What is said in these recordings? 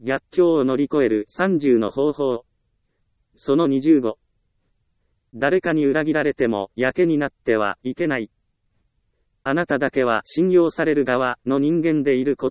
逆境を乗り越える30の方法。その25。誰かに裏切られても、やけになってはいけない。あなただけは信用される側の人間でいること。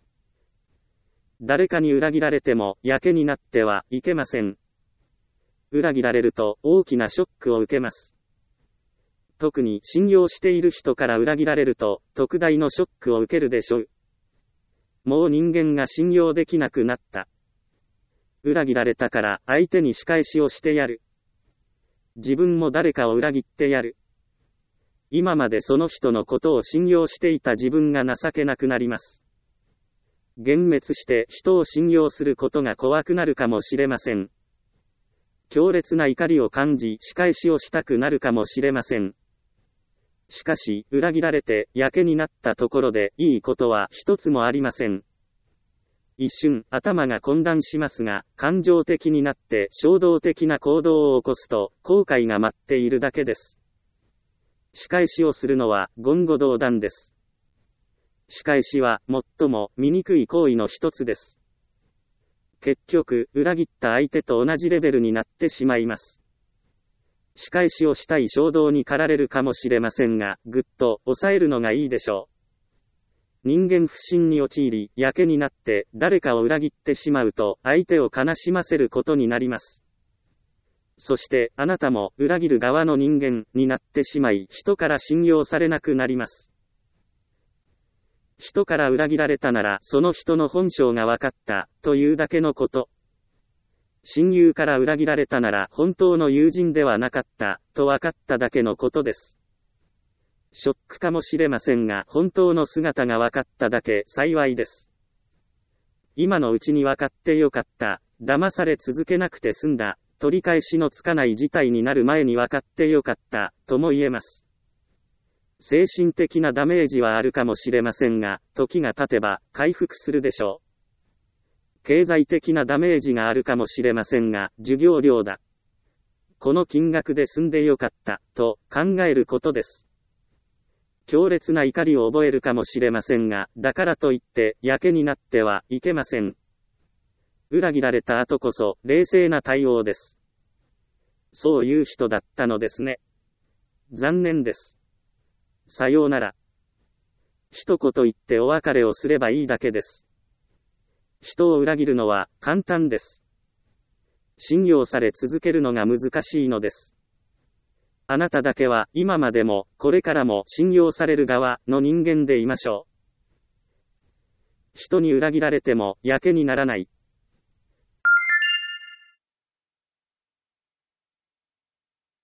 誰かに裏切られても、やけになってはいけません。裏切られると大きなショックを受けます。特に信用している人から裏切られると、特大のショックを受けるでしょう。もう人間が信用できなくなった。裏切られたから相手に仕返しをしてやる。自分も誰かを裏切ってやる。今までその人のことを信用していた自分が情けなくなります。幻滅して人を信用することが怖くなるかもしれません。強烈な怒りを感じ仕返しをしたくなるかもしれません。しかし、裏切られて、やけになったところで、いいことは一つもありません。一瞬、頭が混乱しますが、感情的になって、衝動的な行動を起こすと、後悔が待っているだけです。仕返しをするのは、言語道断です。仕返しは、最も醜い行為の一つです。結局、裏切った相手と同じレベルになってしまいます。仕返しをしたい衝動に駆られるかもしれませんが、ぐっと抑えるのがいいでしょう。人間不信に陥り、やけになって誰かを裏切ってしまうと、相手を悲しませることになります。そして、あなたも裏切る側の人間になってしまい、人から信用されなくなります。人から裏切られたなら、その人の本性が分かった、というだけのこと。親友から裏切られたなら本当の友人ではなかった、と分かっただけのことです。ショックかもしれませんが、本当の姿が分かっただけ幸いです。今のうちに分かってよかった、騙され続けなくて済んだ、取り返しのつかない事態になる前に分かってよかった、とも言えます。精神的なダメージはあるかもしれませんが、時が経てば回復するでしょう。経済的なダメージがあるかもしれませんが、授業料だ。この金額で済んでよかった、と考えることです。強烈な怒りを覚えるかもしれませんが、だからといって、やけになってはいけません。裏切られた後こそ、冷静な対応です。そういう人だったのですね。残念です。さようなら。一言言ってお別れをすればいいだけです。人を裏切るのは簡単です。信用され続けるのが難しいのです。あなただけは今までもこれからも信用される側の人間でいましょう。人に裏切られてもやけにならない。